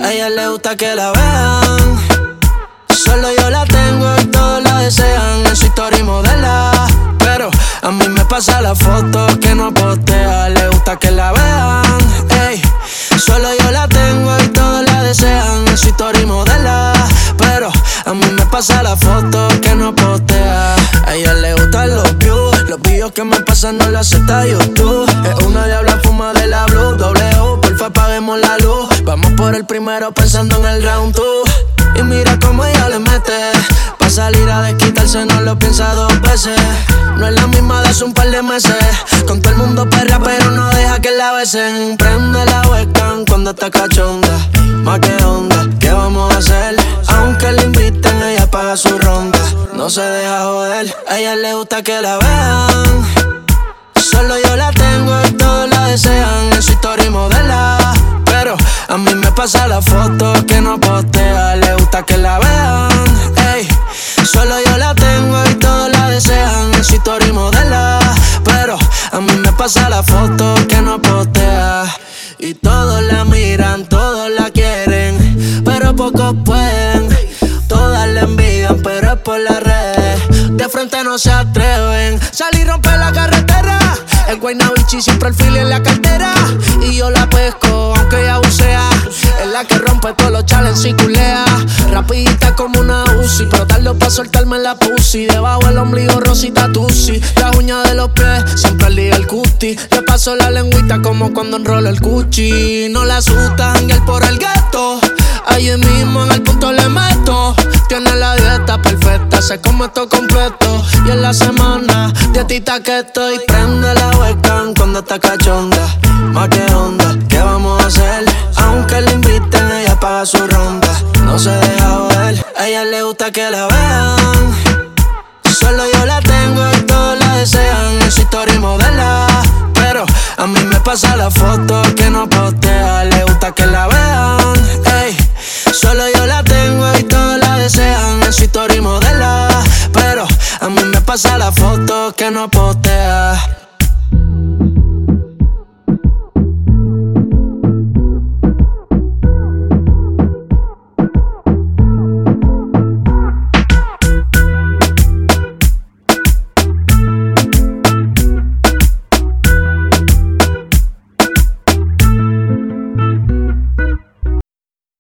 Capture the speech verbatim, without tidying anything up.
A ella le gusta que la vean. Solo yo la tengo y todos la desean. En su story modela, pero a mí me pasa la foto que no postea. Le gusta que la vean. Ey, solo yo la tengo y todos la desean. En su story modela, pero a mí me pasa la foto que no postea. A ella le gustan los views, los videos que me pasan no lo acepta YouTube. Es una diabla fuma de la blue, doble U, porfa apaguemos la luz. Vamos por el primero pensando en el round two. Y mira cómo ella le mete. Pa' salir a desquitarse no lo piensa dos veces. No es la misma de hace un par de meses. Con todo el mundo perra pero no deja que la besen. Prende la webcam cuando está cachonda. Más que onda, ¿qué vamos a hacer? Aunque le inviten ella paga su ronda. No se deja joder, a ella le gusta que la vean. Solo yo la tengo y todos la desean. En su story modela, pero a mí me pasa la foto que no postea. Le gusta que la vean. Ey, solo yo la tengo y todos la desean. En su story modela, pero a mí me pasa la foto que no postea. Y todos la miran, todos la quieren, pero pocos pueden. Todas la envidian, pero es por las redes. De frente no se atreven. Salí y romper la carretera. El Guaynabichi siempre el fili en la cartera. Y yo la pesco, aunque ella bucea. Es la que rompe todos los challenges y culea. Rapidita como una Uzi, pero tardo pa' soltarme la pussy. Debajo el ombligo rosita tusi. Las uñas de los pies, siempre al día el cuti. Le paso la lengüita como cuando enrolo el cuchi. No la asustan y el por el gueto. Allí mismo en el punto le meto. Tiene la dieta perfecta, se come esto completo. Y en la semana, dietita que estoy. Prende la webcam cuando está cachonda. Más que onda, ¿qué vamos a hacer? Aunque le inviten, ella paga su ronda. No se deja joder, a ella le gusta que la vean. Solo yo la tengo y todos la desean. En su story modela, pero a mí me pasa la foto que no postea. Le gusta que la vean. Ey, solo yo la tengo y todos la desean. En su story modela, pero a mí me pasa la foto que no postea.